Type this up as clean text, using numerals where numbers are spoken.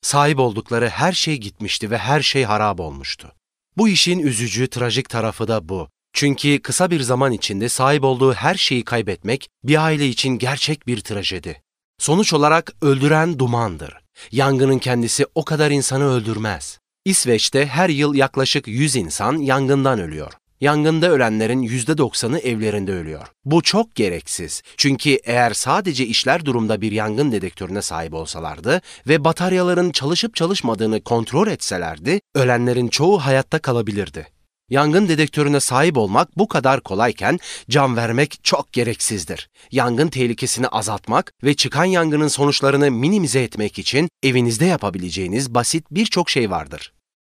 Sahip oldukları her şey gitmişti ve her şey harap olmuştu. Bu işin üzücü, trajik tarafı da bu. Çünkü kısa bir zaman içinde sahip olduğu her şeyi kaybetmek bir aile için gerçek bir trajedi. Sonuç olarak öldüren dumandır. Yangının kendisi o kadar insanı öldürmez. İsveç'te her yıl yaklaşık 100 insan yangından ölüyor. Yangında ölenlerin %90'ı evlerinde ölüyor. Bu çok gereksiz. Çünkü eğer sadece işler durumda bir yangın dedektörüne sahip olsalardı ve bataryaların çalışıp çalışmadığını kontrol etselerdi, ölenlerin çoğu hayatta kalabilirdi. Yangın dedektörüne sahip olmak bu kadar kolayken can vermek çok gereksizdir. Yangın tehlikesini azaltmak ve çıkan yangının sonuçlarını minimize etmek için evinizde yapabileceğiniz basit birçok şey vardır.